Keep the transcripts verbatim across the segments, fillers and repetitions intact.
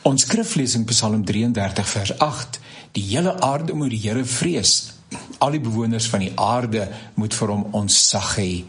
Ons skriflesing Psalm drieëndertig vers agt, die hele aarde moet die Here vrees. Al die bewoners van die aarde moet vir hom ontzag hê.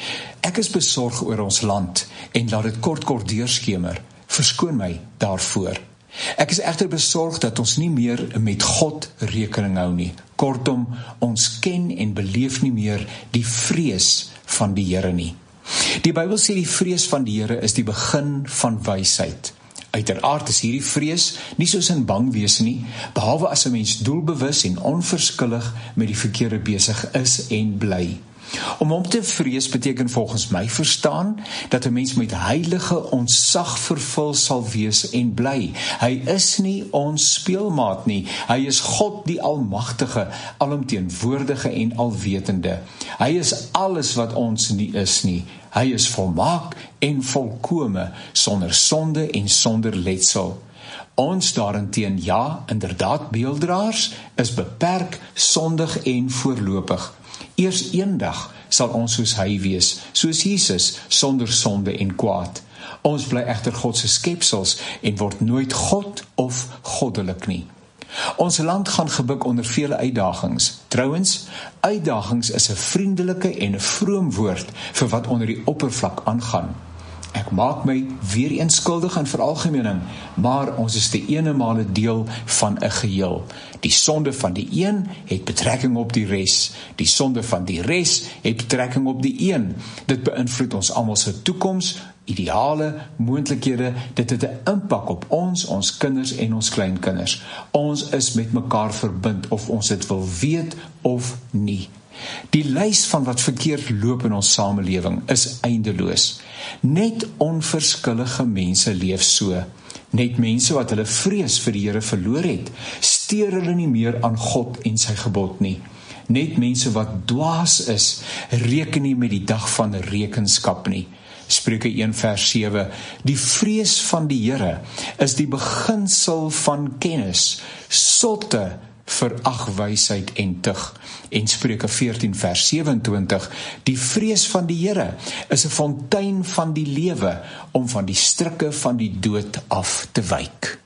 Ek is besorg oor ons land en laat dit kort kort deurskemer. Verskoon my daarvoor. Ek is egter besorg dat ons nie meer met God rekening hou nie. Kortom, ons ken en beleef nie meer die vrees van die Here nie. Die Bybel sê die vrees van die Here is die begin van wysheid. Uiteraard is hierdie vrees nie soos in bang wees nie, behalwe as 'n mens doelbewus en onverskillig met die verkeerde besig is en bly. Om hom te vrees beteken volgens my verstaan, dat 'n mens met heilige ontzag vervul sal wees en bly. Hy is nie ons speelmaat nie, hy is God die Almagtige, alomteenwoordige en alwetende. Hy is alles wat ons nie is nie. Hy is volmaak en volkome, sonder sonde en sonder letsel. Ons daarenteen, ja, inderdaad beelddraers, is beperk, sondig en voorlopig. Eers eendag sal ons soos hy wees, soos Jesus, sonder sonde en kwaad. Ons bly egter God se skepsels en word nooit God of goddelik nie. Ons land gaan gebuk onder vele uitdagings. Trouwens, uitdagings is 'n vriendelike en 'n vroom woord vir wat onder die oppervlak aangaan. Ek maak my weer eens skuldig aan veralgemening, maar ons is te eenemale deel van 'n geheel. Die sonde van die een het betrekking op die res. Die sonde van die res het betrekking op die een. Dit beïnvloed ons almal se toekoms, ideale, moontlikhede. Dit het 'n impak op ons, ons kinders en ons kleinkinders. Ons is met mekaar verbind, of ons dit wil weet of nie. Die lys van wat verkeerd loop in ons samelewing is eindeloos. Net onverskillige mense leef so. Net mense wat hulle vrees vir die Here verloor het, steur hulle nie meer aan God en sy gebod nie. Net mense wat dwaas is, reken nie met die dag van rekenskap nie. Spreuke een vers sewe, die vrees van die Here is die beginsel van kennis, sotte verag wysheid en tug. En Spreuke veertien vers sewe-en-twintig, die vrees van die Here is 'n fontein van die lewe, om van die strikke van die dood af te wyk.